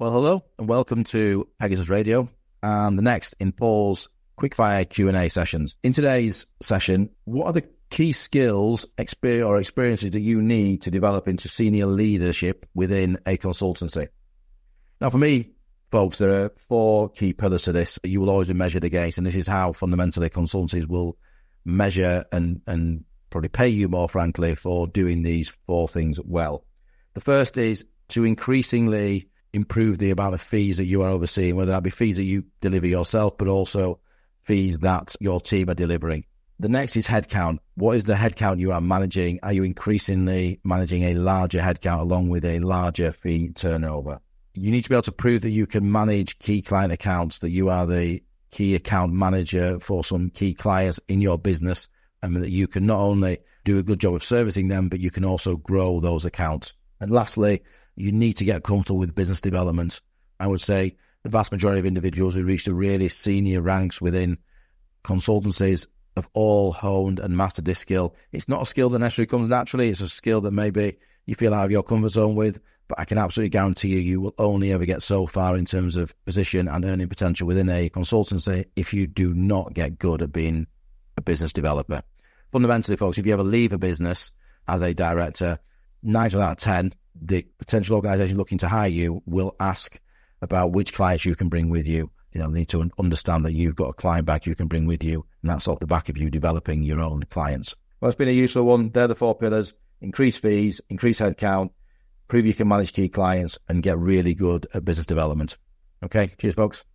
Well, hello and welcome to Pegasus Radio and the next in Paul's quickfire Q&A sessions. In today's session, what are the key skills or experiences that you need to develop into senior leadership within a consultancy? Now, for me, folks, there are 4 key pillars to this that you will always be measured against, and this is how fundamentally consultancies will measure and probably pay you more, frankly, for doing these 4 things well. The first is to increasingly improve the amount of fees that you are overseeing, whether that be fees that you deliver yourself, but also fees that your team are delivering. The next is headcount. What is the headcount you are managing? Are you increasingly managing a larger headcount along with a larger fee turnover? You need to be able to prove that you can manage key client accounts, that you are the key account manager for some key clients in your business, and that you can not only do a good job of servicing them, but you can also grow those accounts. And lastly, you need to get comfortable with business development. I would say the vast majority of individuals who reach the really senior ranks within consultancies have all honed and mastered this skill. It's not a skill that necessarily comes naturally. It's a skill that maybe you feel out of your comfort zone with, but I can absolutely guarantee you will only ever get so far in terms of position and earning potential within a consultancy if you do not get good at being a business developer. Fundamentally, folks, if you ever leave a business as a director, 9 out of 10, the potential organisation looking to hire you will ask about which clients you can bring with you. They need to understand that you've got a client back you can bring with you, and that's off the back of you developing your own clients. Well, it's been a useful one. They're the 4 pillars: increase fees, increase headcount, prove you can manage key clients, and get really good at business development. Okay, cheers, folks.